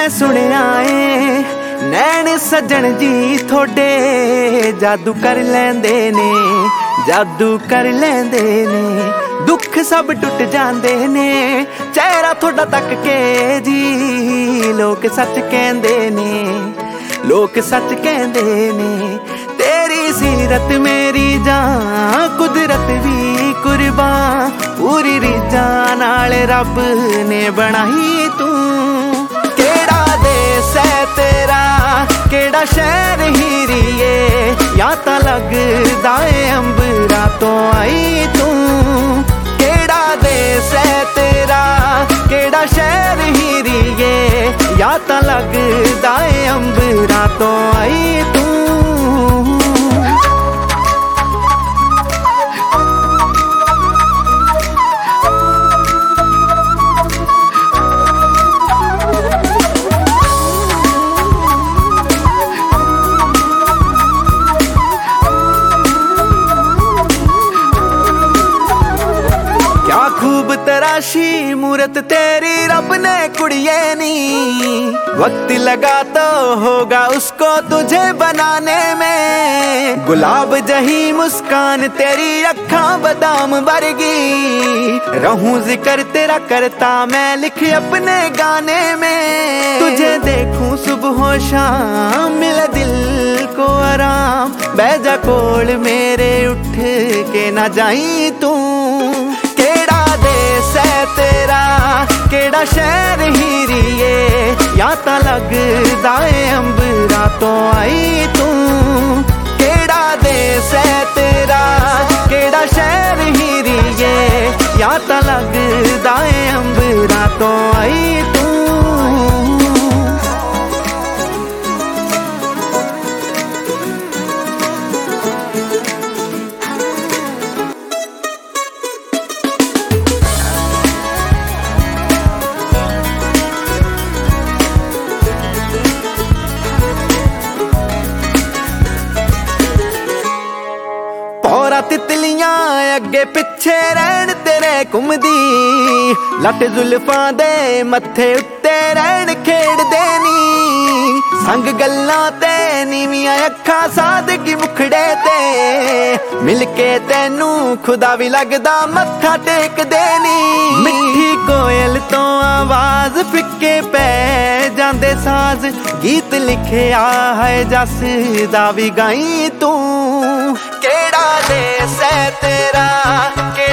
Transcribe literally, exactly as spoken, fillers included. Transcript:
मैं सुनिया ए नैन सजन जी थोड़े जादू कर लेंदे ने, जादू कर लेंदे ने, दुख सब टुट जांदे ने चेहरा थोड़ा तक के जी। लोग सच कहंदे ने, लोग सच कहंदे ने, तेरी सीरत मेरी जान कुदरत भी कुर्बान, पूरी रीझां नाल रब ने बनाई तू। केड़ा देस है तेरा, केड़ा शहर हीरिए, या तां लगदा ए अंबरा तो आई तू। केड़ा देस है तेरा, केड़ा शहर हीरिए, या तां लगदा ए अंबरा तो आई तू। खूब तराशी मूरत तेरी रब ने कुड़िए नी, वक्त लगा तो होगा उसको तुझे बनाने में। गुलाब जही मुस्कान तेरी अखां बादाम वर्गी, रहूं जिक्र तेरा करता मैं लिख अपने गाने में। तुझे देखूं सुबह शाम मिले दिल को आराम, बैजा कोल मेरे उठ के ना जाई तू। केड़ा देस है तेरा, केड़ा शहर हीरिए, या तां लगदा ए अंबरा तो आई तू। केड़ा देस है तेरा, केड़ा शहर हीरिए, या तां लगदा ए अंबरा तो आई तू। पौरा तितलियां अगे पिछे रहन तेरे घुमदी, लट जुल्फां दे मत्थे उत्ते रहन खेड़दे नी। संग गल्लां ते नीवियां अखां सादगी मुखड़े ते, मिलके तैनू खुदा भी लगदा मत्था टेकदे नी। मिठी कोयल तो आवाज फिक्के पै जांदे साज, गीत लिखिया है जस दा भी गाई तू। केड़ा देस है तेरा,